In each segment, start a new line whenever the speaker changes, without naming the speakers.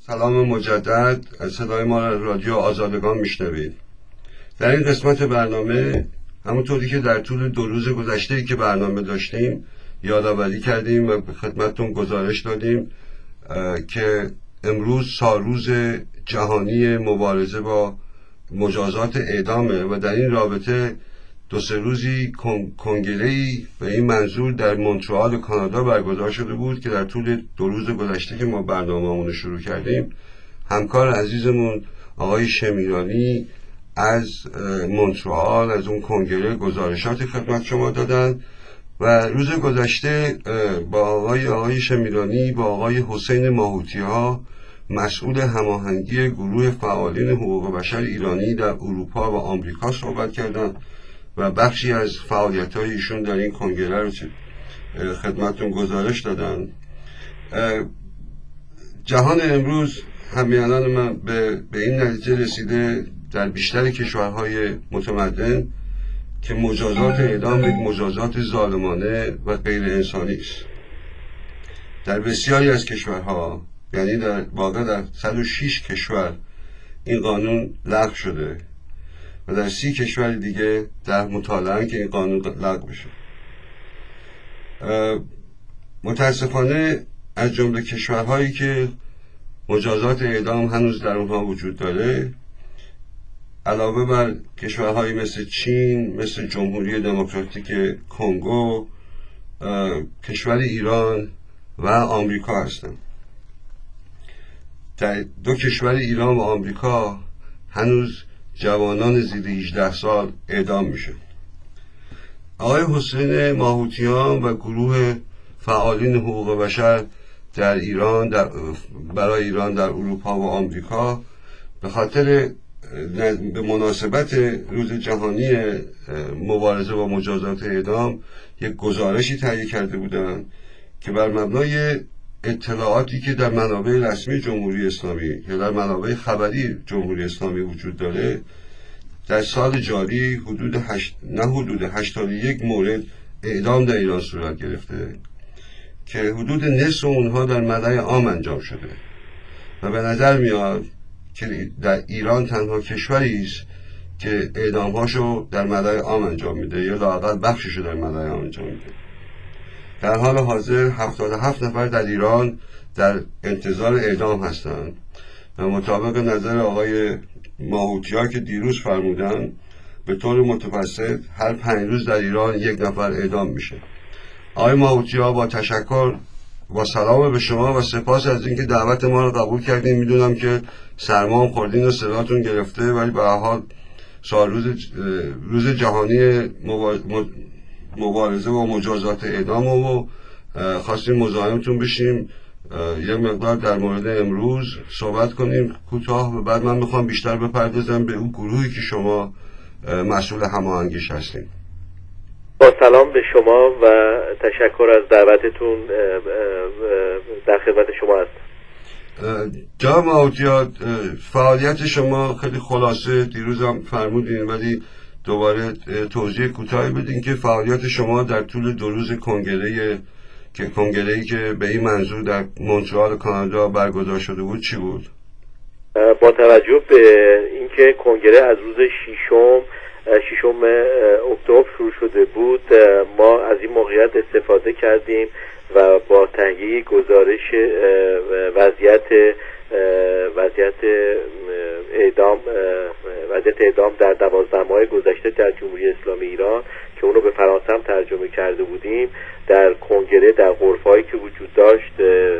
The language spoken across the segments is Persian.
سلام مجدد. از صدای ما رادیو آزادگان میشنوید. در این قسمت برنامه همونطوری که در طول 2 روز گذشته‌ای که برنامه داشتیم یادآوری کردیم و به خدمتتون گزارش دادیم که امروز سالروز جهانی مبارزه با مجازات اعدامه و در این رابطه 2-3 روزی کنگره‌ای به این منظور در مونترال کانادا برگزار شده بود که در طول 2 روز گذشته که ما برنامه‌مون رو شروع کردیم همکار عزیزمون آقای شمیرانی از مونترال از اون کنگره گزارشات خدمت شما دادن و روز گذشته با آقای شمیرانی با آقای حسین ماهوتی‌ها مسئول هماهنگی گروه فعالین حقوق بشر ایرانی در اروپا و آمریکا صحبت کردن و بخشی از فعالیت‌های ایشون در این کنگره رو خدمتتون گزارش دادن. جهان امروز همیهنان من به این نتیجه رسیده در بیشتر کشورهای متمدن که مجازات اعدام یک مجازات ظالمانه و غیر انسانی است. در بسیاری از کشورها، یعنی در واقع در 106 کشور این قانون لغو شده و در 30 کشور دیگه در مطالعه که این قانون لغو بشه. متاسفانه از جمله کشورهایی که مجازات اعدام هنوز در اونها وجود داره، علاوه بر کشورهایی مثل چین، مثل جمهوری دموکراتیک کنگو، کشور ایران و آمریکا هستند. در 2 کشور ایران و آمریکا هنوز جوانان زیر 18 سال اعدام میشه. آقای حسین ماهوتیان و گروه فعالین حقوق بشر در ایران برای ایران در اروپا و آمریکا به خاطر به مناسبت روز جهانی مبارزه با مجازات اعدام یک گزارشی تهیه کرده بودند که بر مبنای اطلاعاتی که در منابع رسمی جمهوری اسلامی یا در منابع خبری جمهوری اسلامی وجود داره در سال جاری حدود 81 مورد اعدام در ایران صورت گرفته که حدود نصف اونها در ملأ عام انجام شده و به نظر میاد که در ایران تنها کشوری است که اعدام‌هاشو در ملأ عام انجام میده یا لااقل بخششو در ملأ عام انجام میده. در حال حاضر 77 نفر در ایران در انتظار اعدام هستند و مطابق نظر آقای ماهوتیا که دیروز فرمودن به طور متوسط هر 5 روز در ایران 1 نفر اعدام میشه. آقای ماهوتیا با تشکر و سلام به شما و سپاس از اینکه دعوت ما رو قبول کردین. میدونم که سرما هم خوردین و صداتون گرفته، ولی به هر حال روز جهانی مبارزه با مجازات اعدام و خواستیم مزاحمتون بشیم یه مقدار در مورد امروز صحبت کنیم کوتاه و بعد من میخوام بیشتر بپردازم به اون گروهی که شما مسئول هماهنگیش هستین.
با سلام به شما و تشکر از دعوتتون، در خدمت شما هستم.
جناب ماهوتیا، فعالیت شما خیلی خلاصه دیروز هم فرمودین، ولی دوباره توضیح کوتاهی بدین که فعالیت شما در طول 2 روز کنگره‌ای که به این منظور در مونترال کانادا برگزار شده بود چی بود؟
با توجه به اینکه کنگره از روز 6 اکتبر شروع شده بود، ما از این موقعیت استفاده کردیم و با تهیه گزارش وضعیت اعدام در 12 ماه گذشته در جمهوری اسلامی ایران که اونو به فرانسه هم ترجمه کرده بودیم در کنگره در غرفه‌ای که وجود داشت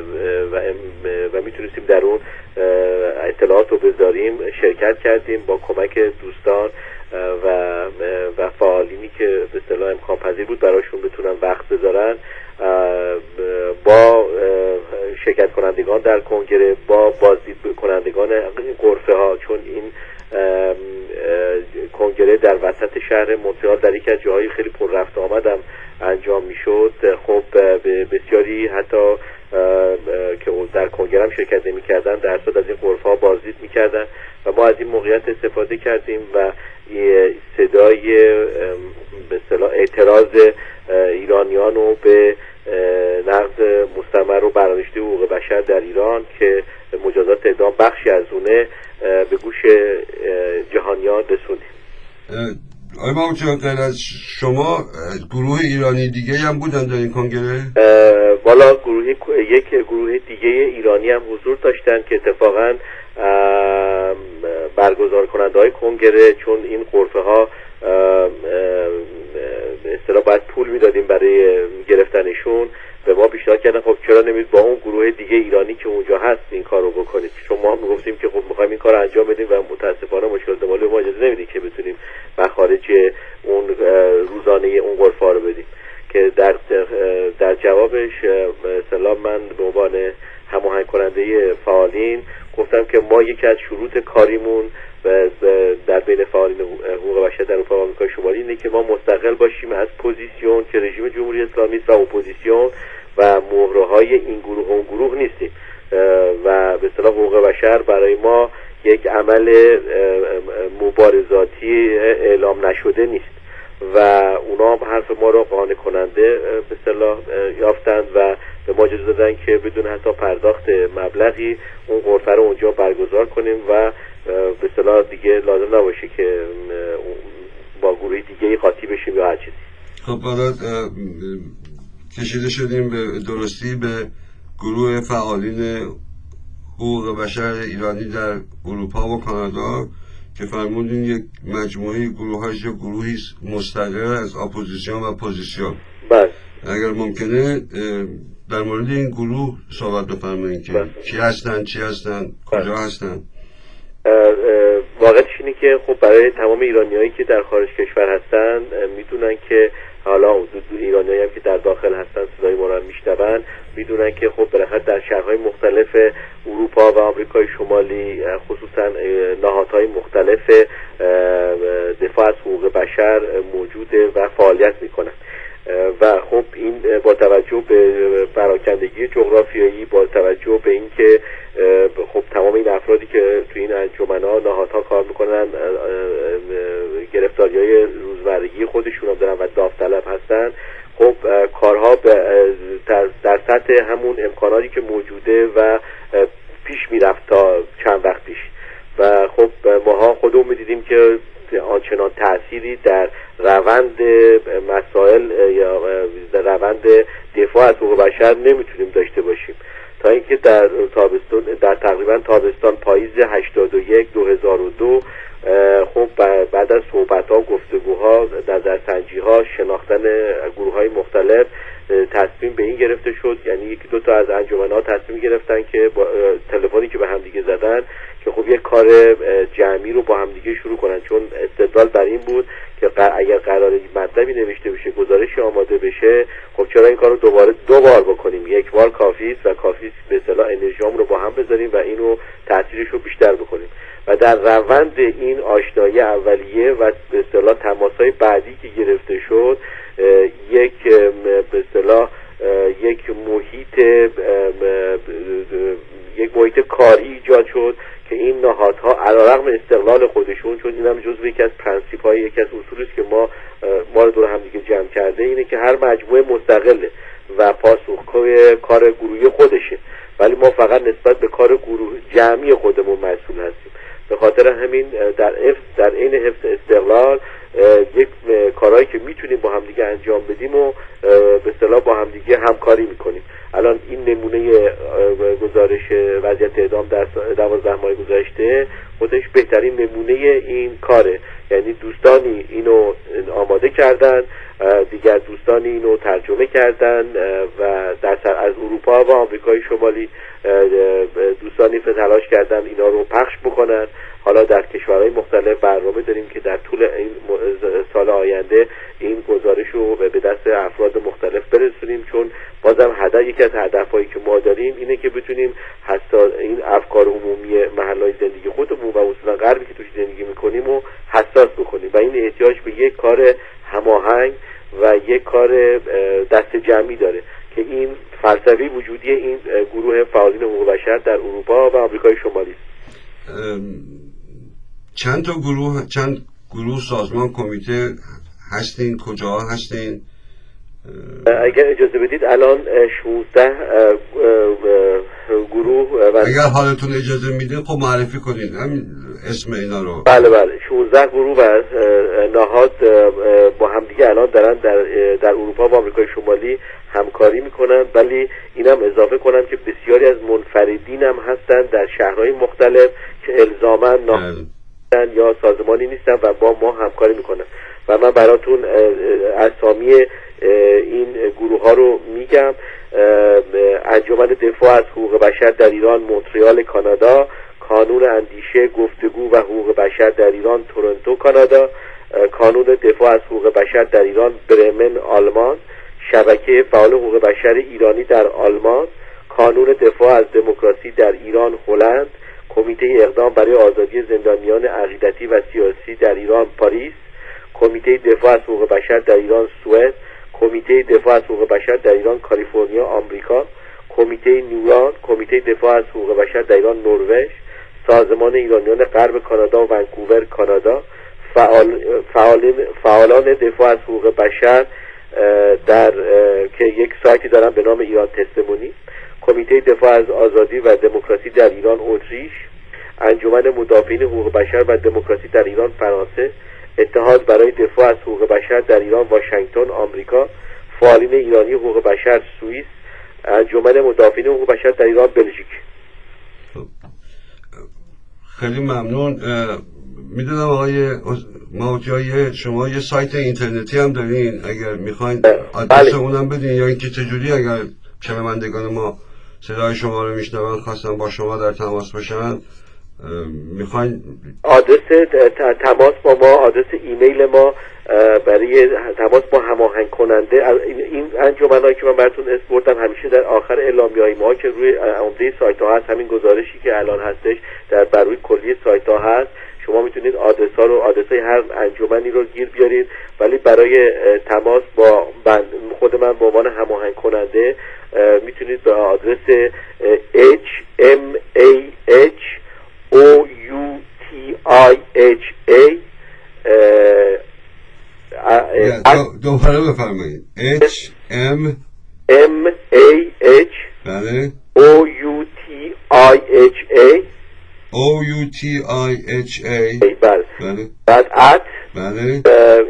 و میتونستیم در اون اطلاعات رو بذاریم شرکت کردیم با کمک دوستان و فعالینی که به اصطلاح امکان پذیر بود براشون بتونن وقت بذارن. با شرکت کنندگان در کنگره، با بازدید کنندگان غرفه ها، چون این کنگره در وسط شهر مونترال در یکی از جاهای خیلی پر رفت آمدم انجام میشد. خب بسیاری حتی که در کنگره هم شرکت نمی‌کردن در صد از این غرفه ها بازدید می‌کردن و ما از این موقعیت استفاده کردیم و صدای به اصطلاح اعتراض ایرانیان رو به نقض مستمر و برنامه گذاشته حقوق بشر در ایران که مجازات اعدام بخشی از اونه به گوش جهانیان رسوندیم.
آقای محمودجان، غیر از شما گروه ایرانی دیگه هم بودن در این کنگره؟
والا یک گروه دیگه ایرانی هم حضور داشتن که اتفاقا برگزار کننده های کنگره، چون این غرفه ها به اصطلاح باید پول میدادیم برای گرفتنشون، به ما پیشنهاد کردن خب چرا نمید با اون گروه دیگه ایرانی که اونجا هست این کار رو بکنید، چون ما هم میگفتیم که خب میخوایم این کار رو انجام بدیم و متاسفانه مشکلات مالی ما اجازه نمیده که بتونیم مخارج اون روزانه اون غرفه ها رو بدیم. که در جوابش مثلا من به عنوان هماهنگ کننده فعالین گفتم که ما یکی از شروط کاریمون در بین فعالین حقوق بشر در اروپا و آمریکای شمالی اینه که ما مستقل باشیم از پوزیسیون که رژیم جمهوری اسلامی است و اپوزیسیون و مهره‌های این گروه و اون گروه نیستیم و به اصطلاح حقوق بشر برای ما یک عمل مبارزاتی اعلام نشده نیست و اونا هم حرف ما رو قانع کننده به اصطلاح یافتند و به ما اجازه دادن که بدون حتی پرداخت مبلغی اون غرفه رو اونجا برگزار کنیم و به اصطلاح دیگه لازم نباشه که با گروه دیگه قاطی بشیم یا هر چیزی.
خب حالا کشیده شدیم به درستی به گروه فعالین حقوق بشر ایرانی در اروپا و کانادا که فرمودین یک مجموعه گروه‌هاش یا گروهی مستقل از اپوزیسیون و پوزیسیون.
بله.
اگر ممکنه در مورد این گروه صحبت بفرمایید که چی هستن، کجا هستن؟
واقعیتش اینه که خب برای تمام ایرانیایی که در خارج کشور هستن میدونن که حالا ایرانیایی هم که در داخل هستن صدای ما رو میشنون میدونن که خب بالاخره در شهرهای مختلف اروپا و آمریکای شمالی خصوصا نهادهای مختلف دفاع از حقوق بشر موجوده و فعالیت میکنن و خب این با توجه به پراکندگی جغرافیایی، با توجه به اینکه خب تمام این افرادی که تو این انجمن‌ها نهادها کار میکنن گرفتاری‌های روزمرگی خودشون هم دارن و داوطلب هستن، خب کارها در سطح همون امکاناتی که موجوده و پیش میرفت تا چند وقت پیش و خب ماها خودمون میدیدیم که آنچنان تأثیری در روند مسائل یا در روند دفاع از حقوق بشر نمیتونیم داشته باشیم تا اینکه در تقریبا تابستان پاییز 2002 خب بعد از صحبت‌ها و گفتگوها در سنجی‌ها شناختن گروه‌های مختلف تصمیم به این گرفته شد، یعنی یکی دو تا از انجمن‌ها تصمیم گرفتن که با تلفنی که به هم دیگه زدن که خب یک کار جمعی رو با هم دیگه شروع کنن، چون استدلال بر این بود که اگر قراره مطلبی نوشته بشه، گزارشی آماده بشه، خب چرا این کار رو دو بار بکنیم؟ یک بار کافی است و کافی است به اصطلاح انرژیامون رو با هم بذاریم و اینو تاثیرش رو بیشتر بکنیم. و در روند این آشنایی اولیه و به اصطلاح تماس‌های بعدی که گرفته شد یک به اصطلاح یک محیط کاری ایجاد شد که این نهادها علیرغم استقلال خودشون، چون این هم جزو یکی از پرنسیپ‌های یکی از اصولی است که ما رو دور هم دیگه جمع کرده، اینه که هر مجموعه مستقله و پاسخگوی کار گروهی خودشه، ولی ما فقط نسبت به کار گروه جمعی خودمون مسئول هستیم. به خاطر همین در عین حفظ استقلال یک کارهایی که میتونیم با همدیگه انجام بدیم و به اصطلاح با همدیگه همکاری میکنیم. الان این نمونه گزارش وضعیت اعدام در 12 ماه گذشته خودش بهترین نمونه این کاره، یعنی دوستانی اینو آماده کردن، دیگر دوستانی اینو ترجمه کردن و از اروپا و آمریکای شمالی دوستانی تلاش کردن اینا رو پخش بکنن. حالا در کشورهای مختلف برنامه داریم که در طول این سال آینده این گزارش رو به دست افراد مختلف برسونیم، چون بازم یکی از هدفهایی که ما داریم اینه که بتونیم این افکار عمومی محلهای زندگی خودمون و اصولا غربی که توش زندگی میکنیم رو حساس بکنیم و این احتیاج به یک کار هماهنگ و یک کار دست جمعی داره که این فلسفه وجودی این گروه فعالین حقوق بشر در اروپا و آمریکای شمالی است.
چند گروه سازمان کمیته هستین؟ کجا هستین؟
اگر اجازه بدید الان 16
اگر حالتون اجازه میدین خب معرفی کنین همین اسم اینا رو.
بله 16 گروه و نهاد با همدیگه الان دارن در اروپا و آمریکای شمالی همکاری میکنن، ولی اینم اضافه کنم که بسیاری از منفردین هم هستن در شهرهای مختلف که الزاما نهادن یا سازمانی نیستن و با ما همکاری میکنن و من براتون اسامی این گروه ها رو میگم. انجمن دفاع از حقوق بشر در ایران مونترال کانادا، کانون اندیشه گفتگو و حقوق بشر در ایران تورنتو کانادا، کانون دفاع از حقوق بشر در ایران برمن آلمان، شبکه فعال حقوق بشر ایرانی در آلمان، کانون دفاع از دموکراسی در ایران هلند، کمیته اقدام برای آزادی زندانیان عقیدتی و سیاسی در ایران پاریس، کمیته دفاع از حقوق بشر در ایران سوئد، کمیته دفاع از حقوق بشر در ایران کالیفرنیا آمریکا، کمیته نیوران، کمیته دفاع از حقوق بشر در ایران نروژ، سازمان ایرانیان غرب کانادا و ونکوور کانادا، فعالان دفاع از حقوق بشر در که یک سایتی دارن به نام ایران تستمونی، کمیته دفاع از آزادی و دموکراسی در ایران اتریش، انجمن مدافعین حقوق بشر و دموکراسی در ایران فرانسه، اتحاد برای دفاع از حقوق بشر در ایران واشنگتن آمریکا، فعالین ایرانی حقوق بشر سوئیس، انجمن مدافعین حقوق بشر در ایران بلژیک.
خیلی ممنون. میدونم آقای ماوتیایی شما یه سایت اینترنتی هم دارین، اگر میخواین آدرس اونم بدین یا اینکه چجوری اگر شنوندگان ما صدای شما رو میشنون خواستن با شما در تماس باشن میخواین
آدرس تماس با ما، آدرس ایمیل ما برای تماس با هماهنگ کننده این انجمنایی که من براتون اسم بردم همیشه در آخر اعلامیه‌های ما که روی عمده سایت ها هست، همین گزارشی که الان هستش در بروی کلی سایت ها هست، شما میتونید آدرس ها رو، آدرس های هر انجمنی رو گیر بیارید، ولی برای تماس با خود من به عنوان هماهنگ کننده میتونید به آدرس
دوباره بفرمایید. بله OUTIHA بله
بعد
بله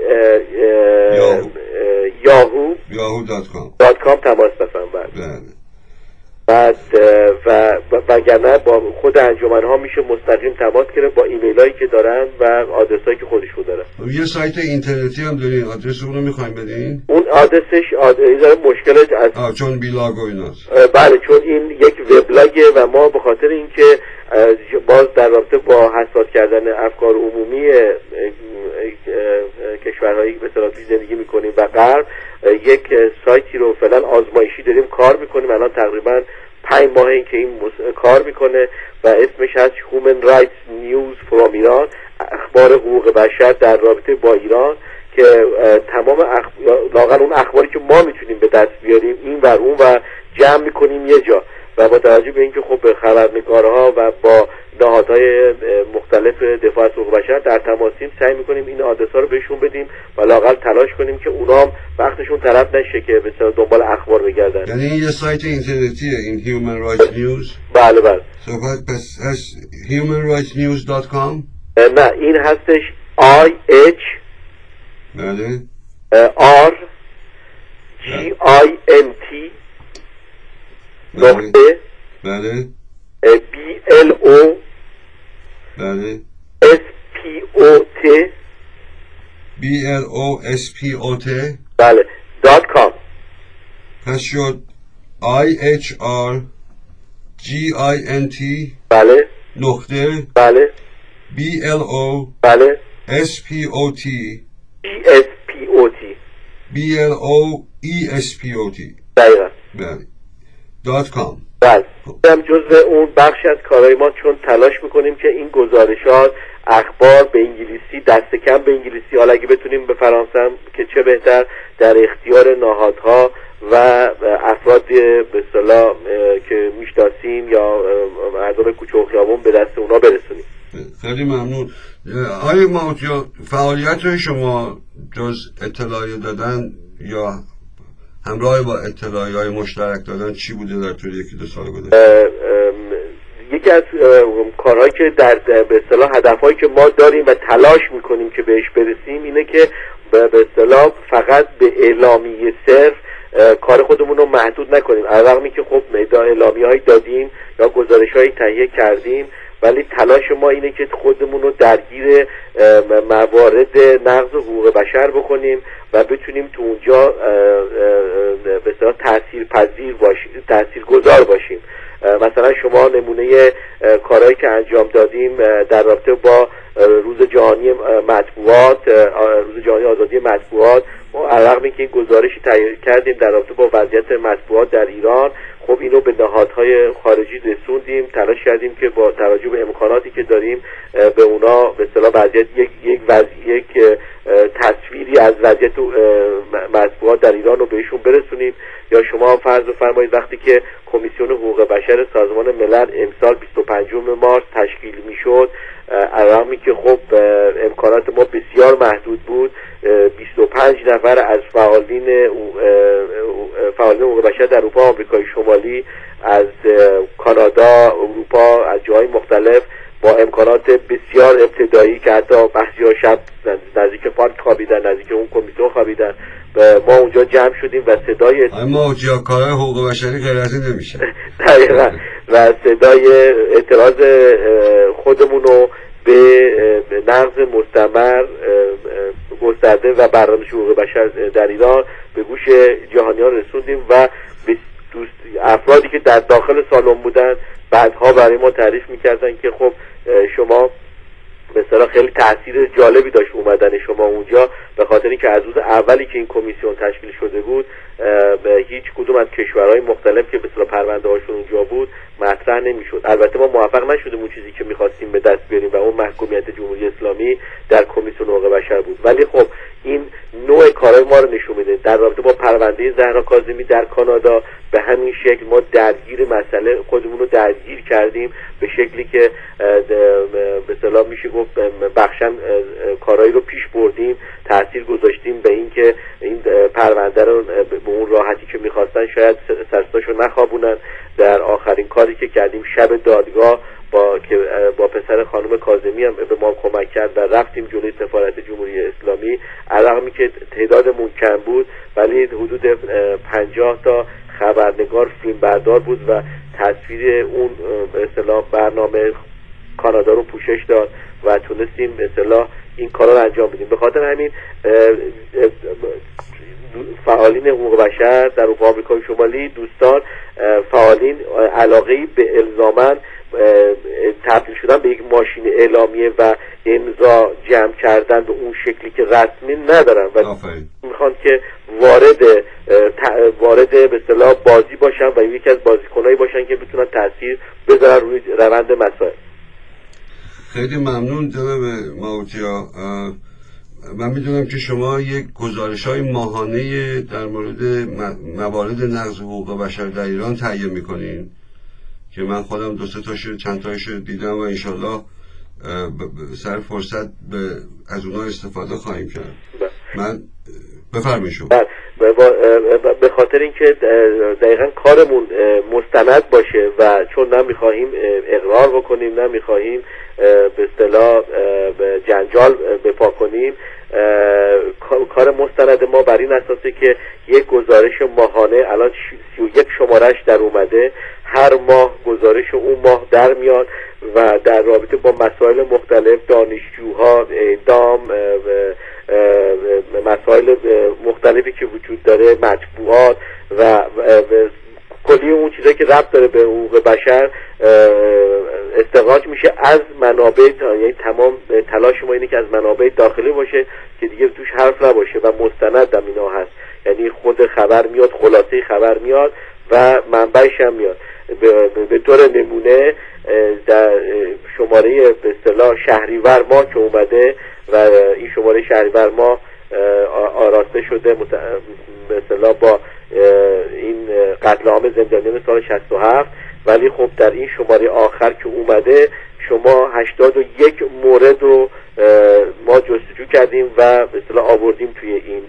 yahoo.com
تماس بفرمایید.
بله.
بعد و وگرنه با خود انجمن ها میشه مستقیم تماس گرفت با ایمیل هایی که دارن و آدرس هایی که خودشون دارن.
یه سایت اینترنتی هم دارین، آدرس اون رو میخوایم بدین؟
اون آدرسش مشکل از
چون بیلاگ و ایناست.
بله، چون این یک وبلاگه و ما به خاطر اینکه باز در رابطه با حساس کردن افکار عمومی کشورهایی که به اصطلاح زندگی میکنیم و غرب، یک سایتی رو فعلا آزمایشی داریم کار میکنیم. الان تقریبا 5 ماه این که این کار میکنه و اسمش هست Human Rights News from ایران، اخبار حقوق بشر در رابطه با ایران، که تمام لااقل اون اخباری که ما میتونیم به دست بیاریم این و اون و جمع میکنیم یه جا، و با توجه به اینکه خب خبرنگارها و با نهادهای مختلف دفاع از حقوق بشر در تماسیم، سعی میکنیم این آدرس‌ها رو بهشون بدیم و لااقل تلاش کنیم که اونا هم وقتشون طرف نشه که به دنبال اخبار بگردن.
یعنی این یه سایت اینترنتیه، این Human Rights News؟
بله
پس هست humanrightsnews.com؟
نه، این هستش
بله
RGINT نقطه
بله
BLO
بله
SPOT
BLOSPOT
بله .com.
پس شد IHRGINT
بله
نقطه
بله
BLO
بله
SPOT BLOESPOT
دقیقا
بله .com.
بله، هم جزء اون بخش از کارهای ما، چون تلاش میکنیم که این گزارشات اخبار به انگلیسی، دست کم به انگلیسی، حالا اگه بتونیم به فرانسه هم که چه بهتر، در اختیار نهادها و افراد به اصطلاح که میشناسیم یا مردم کوچه و خیابون به دست اونا برسونیم.
خیلی ممنون. آقای ماوتیا، فعالیت شما جز اطلاعی دادن یا همراه با اطلاعی های مشترک دادن چی بوده در طول 1-2 سال گذشته؟
یکی از کارهایی که به اصطلاح هدفهایی که ما داریم و تلاش میکنیم که بهش برسیم اینه که به اصطلاح فقط به اعلامیه صرف کار خودمون رو محدود نکنیم، علاوه که خب اعلامیه‌هایی دادیم یا گزارش‌هایی تهیه کردیم، ولی تلاش ما اینه که خودمون رو درگیر موارد نقض حقوق بشر بکنیم و بتونیم تو اونجا به اصطلاح تاثیرگذار باشیم. مثلا شما نمونه کارهایی که انجام دادیم در رابطه با روز جهانی مطبوعات، روز جهانی آزادی مطبوعات، ما علاوه که این گزارشی تهیه کردیم در رابطه با وضعیت مطبوعات در ایران، خب اینو به نهادهای خارجی رسوندیم، تلاش کردیم که با توجه به امکاناتی که داریم به اونا به اصطلاح وضعیت یک تصویری از وضعیت مطبوعات در ایران رو بهشون برسونیم. یا شما فرض بفرمایید وقتی که کمیسیون حقوق بشر سازمان ملل امسال 25 مارس تشکیل میشد، علاوه که خب امکانات ما بسیار محدود بود، 25 نفر از فعالین حقوق بشر در اروپا، آمریکای شمالی، از کانادا، اروپا، از جاهای مختلف با امکانات بسیار ابتدایی که حتی بعضی‌ها شب نزدیک پارک خوابیدن، نزدیک اون کمیسیون خوابیدن، ما اونجا جمع شدیم و صدای
ما کارهای حقوق بشری غیر از این نمیشه
دقیقاً و صدای اعتراض خودمون رو به نقض مستمر گسترده و برنامه حقوق بشر در ایران به گوش جهانیان رسوندیم و به افرادی که در داخل سالن بودن بعدها برای ما تعریف میکردن که خب شما به اصطلاح خیلی تاثیر جالبی داشت اومدن شما اونجا، به خاطر اینکه از روز اولی که این کمیسیون تشکیل شده بود به هیچ کدوم از کشورهای مختلف که به اصطلاح پرونده هاشون اونجا بود مطرح نمیشد. البته ما موفق نشدیم اون چیزی که میخواستیم به دست بیاریم و اون محکومیت جمهوری اسلامی در کمیسیون حقوق بشر بود، ولی خب این نوع کارهای ما رو نشون میده. در رابطه با پرونده زهرا کاظمی در کانادا به همین شکل ما درگیر مسئله خودمون رو درگیر کردیم به شکلی که به اصطلاح میشه گفت بخشن کارهایی رو پیش بردیم، تاثیر گذاشتیم به این که این پرونده رو به اون راحتی که میخواستن شاید سرستاشو نخوابونن. در آخرین کاری که کردیم شب دادگاه با پسر خانم کاظمی هم به ما کمک کرد و رفتیم جلوی سفارت جمهوری اسلامی، علاوه که تعدادمون کم بود ولی حدود 50 تا خبرنگار فیلم بردار بود و تصویر اون به اصطلاح برنامه کانادا رو پوشش داد و تونستیم به اصطلاح این کارا رو انجام بدیم. به خاطر همین فعالین حقوق بشر در اروپا، آمریکای شمالی، دوستان فعالین علاقه‌ای به الزاماً تبدیل شدن به یک ماشین اعلامیه و امضا جمع کردن به اون شکلی که رسمی ندارن و میخوان که وارد به اصطلاح بازی باشن و یکی از بازیکنایی باشن که بتونن تاثیر بذارن روی روند مسائل.
خیلی ممنون جناب ماوتیا. من میدونم که شما یک گزارش‌های ماهانه در مورد موارد نقض حقوق بشر در ایران تهیه میکنین که من خودم دو سه تاشو چند تاشو دیدم و انشالله سر فرصت از اونها استفاده خواهیم کرد. من بفرمایید شما.
به خاطر اینکه دقیقاً کارمون مستند باشه و چون نمیخواهیم اقرار بکنیم، نمیخواهیم به اصطلاح جنجال بپا کنیم، کار مستند ما بر این اساسه که یک گزارش ماهانه الان 31 شمارش در اومده، هر ماه گزارش اون ماه در میاد و در رابطه با مسائل مختلف، دانشجوها، اعدام، مسائل مختلفی که وجود داره، مطبوعات و کلی اون چیزایی که ربط داره به حقوق بشر استخراج میشه از منابع، یعنی تمام تلاش ما اینه که از منابع داخلی باشه که دیگه توش حرف نباشه و مستند هم اینا هست، یعنی خود خبر میاد، خلاصه خبر میاد و منبعش هم میاد. به طور نمونه در شماره به اصطلاح شهریور ماه که اومده و این شماره شهریور ماه آراسته شده به اصطلاح با این قتل عام زندانیان سال 67، ولی خب در این شماره آخر که اومده شما 81 مورد رو ما جستجو کردیم و به اصطلاح آوردیم توی این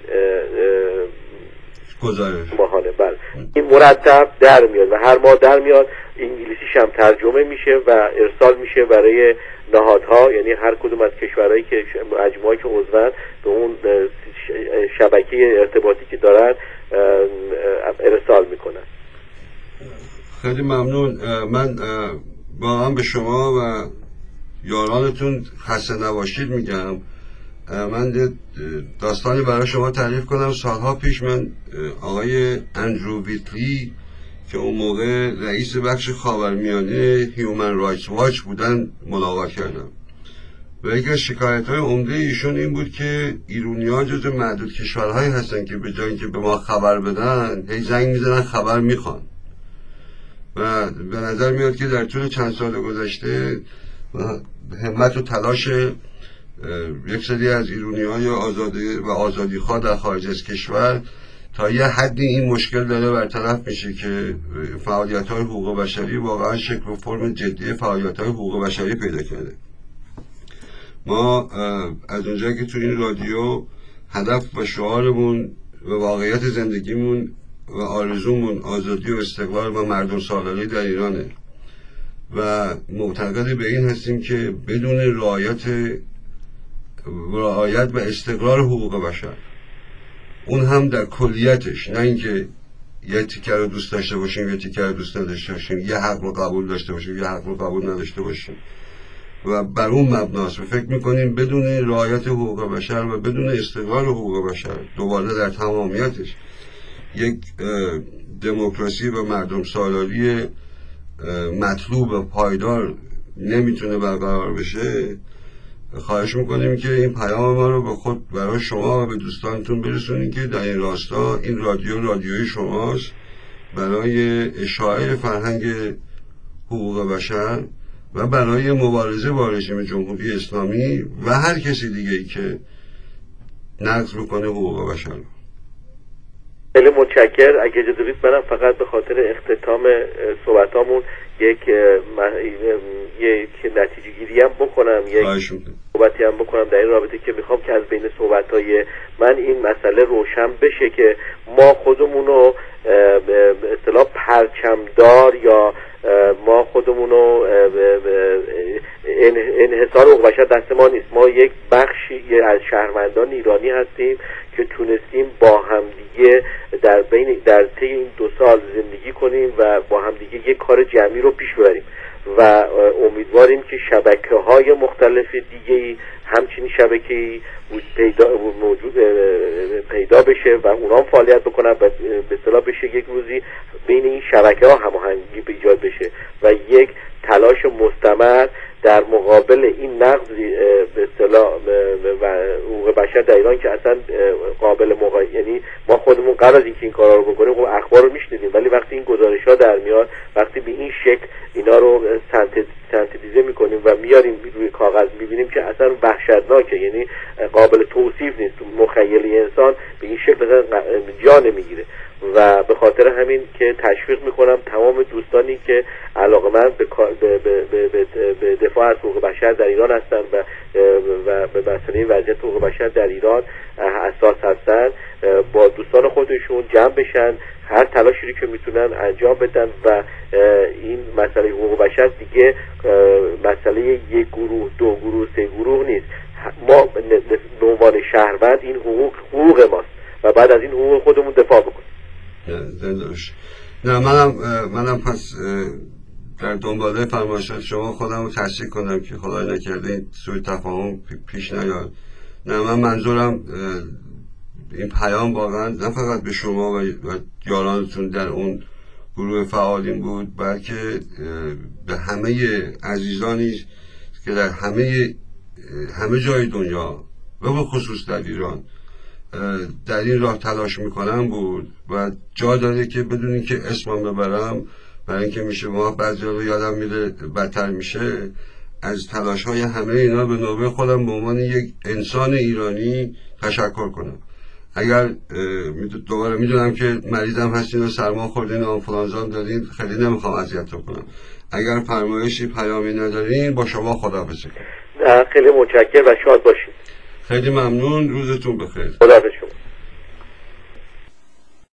گزارش ماهانه. بله این مرتب در میاد و هر ماه در میاد. انگلیسیش انگلیسیش هم ترجمه میشه و ارسال میشه برای نهادها، یعنی هر کدوم از کشورهایی که مجموعه‌ای که عضوان به اون شبکه ارتباطی که دارن ارسال میکنن.
خیلی ممنون. من واقعا به شما و یارانتون خسته نباشید میگم. من داستانی برای شما تعریف کنم. سالها پیش من آقای اندرو ویتلی که اون موقع رئیس بخش خاورمیانه هیومن رایتس واچ بودن ملاقات کردم و یکی از شکایت‌های عمده ایشون این بود که ایرانی‌ها جزو معدود کشورهایی هستن که به جای اینکه به ما خبر بدن هی زنگ میزنن خبر میخوان و به نظر میاد که در طول چند سال گذشته همت و تلاش یک سری از ایرانی‌های آزادیخواه در خارج از کشور تا یه حدی این مشکل داره برطرف میشه که فعالیت‌های حقوق بشری واقعا شکل و فرم جدی فعالیت‌های حقوق بشری پیدا کرده. ما از اونجایی که تو این رادیو هدف و شعارمون و واقعیت زندگیمون و آرزومون آزادی و استقلال و مردم سالاری در ایرانه و معتقد به این هستیم که بدون رعایت و استقرار حقوق بشر، اون هم در کلیتش، نه اینکه یه تیکه رو دوست داشته باشیم یه تیکه رو دوست نداشته باشیم، یه حق رو قبول داشته باشیم یه حق رو قبول نداشته باشیم و بر اون مبناست و فکر میکنیم بدون رعایت حقوق بشر و بدون استقرار حقوق بشر دوباره در تمامیتش یک دموکراسی و مردم سالاری مطلوب و پایدار نمیتونه برقرار بشه. خواهش میکنیم که این پیام ما رو به خود برای شما و به دوستانتون برسونید که در این راستا این رادیوی شماست برای اشاعه فرهنگ حقوق بشر و برای مبارزه با رژیم جمهوری اسلامی و هر کسی دیگه‌ای که نقض بکنه حقوق بشر.
خیلی متشکرم. اگه اجازه بدید منم فقط به خاطر اختتام صحبتامون یک نتیجه گیری هم بکنم، یک صحبتی هم بکنم در این رابطه که میخوام که از بین صحبتهای من این مسئله روشن بشه که ما خودمونو به اصطلاح پرچمدار یا ما خودمونو انحصار حقوق بشر دست ما نیست. ما یک بخشی از شهروندان ایرانی هستیم که تونستیم با همدیگه در طی این 2 سال زندگی کنیم و با همدیگه یک کار جمعی رو پیش ببریم و امیدواریم که شبکه‌های مختلف دیگه‌ای همچنین شبکه‌ای موجود پیدا بشه و اونها فعالیت بکنن و به اصطلاح بشه یک روزی بین این شبکه‌ها هماهنگی به ایجاد بشه و یک تلاش مستمر در مقابل این نقض به اصطلاح حقوق بشر در ایران که اصلا قابل یعنی ما خودمون قبل از اینکه این کارا رو بکنیم خب اخبار رو میشنیدیم، ولی وقتی این گزارش‌ها در میاد، وقتی به این شکل اینا رو سنتزیزه میکنیم و میاریم روی کاغذ میبینیم که اصلا وحشتناکه، یعنی قابل توصیف نیست، مخیله انسان به این شکل جا نمیگیره و به خاطر همین که تشویق میکنم تمام دوستانی که علاقه‌مند به دفاع از حقوق بشر در ایران هستن و به مسئله وضعیت حقوق بشر در ایران حساس هستن با دوستان خودشون جمع بشن، هر تلاشی که میتونن انجام بدن و این مسئله حقوق بشر دیگه مسئله یک گروه، 2 گروه، 3 گروه نیست. ما به عنوان شهروند این حقوق ماست و بعد از این حقوق خودمون دفاع بکنیم.
نه منم پس در دنباله فرمایشات شما خودم رو تصدیق کنم که خدای نکرده این سوء تفاهم پیش نیاد. نه، من منظورم این پیام واقعا نه فقط به شما و یارانتون در اون گروه فعالین بود، بلکه به همه عزیزانی که در همه جای دنیا و به خصوص در ایران در این راه تلاش میکنم بود و جا داره که بدونین که اسمم ببرم برای اینکه میشه ما بعضی رو یادم میره بدتر میشه. از تلاش های همه اینا به نوبه خودم به عنوان یک انسان ایرانی تشکر کنم. اگر دوباره میدونم که مریضم هستین و سرما خوردین و آنفولانزا دارین، خیلی نمیخوام اذیتتون کنم. اگر فرمایشی پیامی ندارین با شما خداحافظی کنم.
خیلی متشکرم و شاد باشید.
خیلی ممنون، روزتون بخیر.
خداحافظ شما.